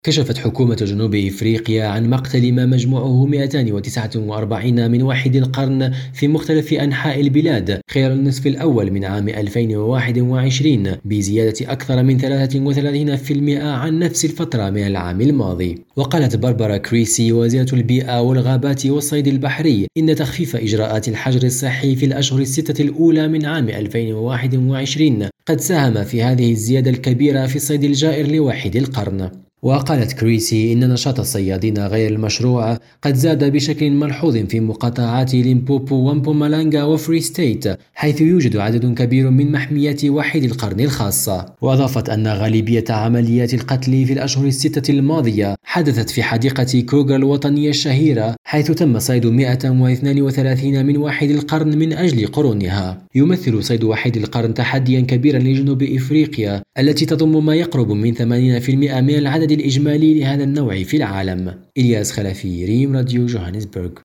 كشفت حكومة جنوب إفريقيا عن مقتل ما مجموعه 249 من وحيد القرن في مختلف أنحاء البلاد خلال النصف الأول من عام 2021 بزيادة أكثر من 33% عن نفس الفترة من العام الماضي. وقالت باربارا كريسي وزيرة البيئة والغابات والصيد البحري إن تخفيف إجراءات الحجر الصحي في الأشهر الستة الأولى من عام 2021 قد ساهم في هذه الزيادة الكبيرة في الصيد الجائر لوحيد القرن. وقالت كريسي إن نشاط الصيادين غير المشروع قد زاد بشكل ملحوظ في مقاطعات ليمبوبو ومبومالانغا وفري ستيت، حيث يوجد عدد كبير من محميات وحيد القرن الخاصة. وأضافت أن غالبية عمليات القتل في الأشهر الستة الماضية حدثت في حديقة كروغر الوطنية الشهيرة، حيث تم صيد 132 من وحيد القرن من أجل قرونها. يمثل صيد وحيد القرن تحديا كبيرا لجنوب إفريقيا التي تضم ما يقرب من 80% من العدد الإجمالي لهذا النوع في العالم. إلياس خلفي، ريم راديو، جوهانسبرغ.